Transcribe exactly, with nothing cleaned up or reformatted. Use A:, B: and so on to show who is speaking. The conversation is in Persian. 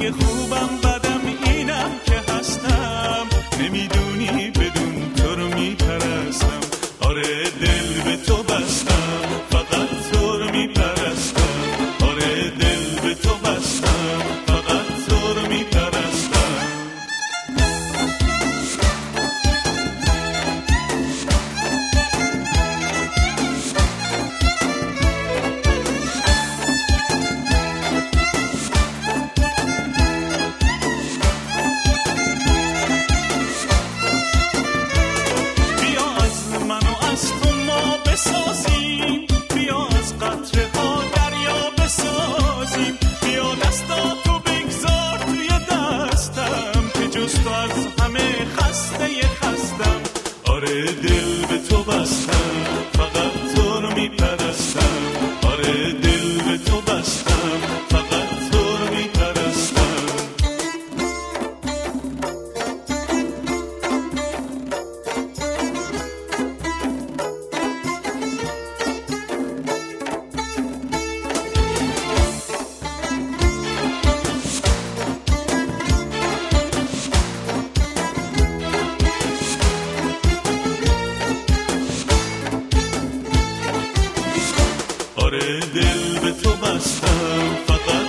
A: اگه خوبم بدم اینم که هستم، نمیدونی بدون تو رو میپرستم. آره دل به تو بستم، فقط تو رو میپرستم. آره دل به تو بستم، فقط تو رو میپرستم. بسازیم، بیا از قطره ها دریا بسازیم. بیا دستاتو بگذار توی دستم که جز تو از همه خسته خستم. آره دل به تو بستم، فقط تو رو میپرستم. آره دل به تو بستم، فقط تو رو میپرستم. آره دل به تو بستم، فقط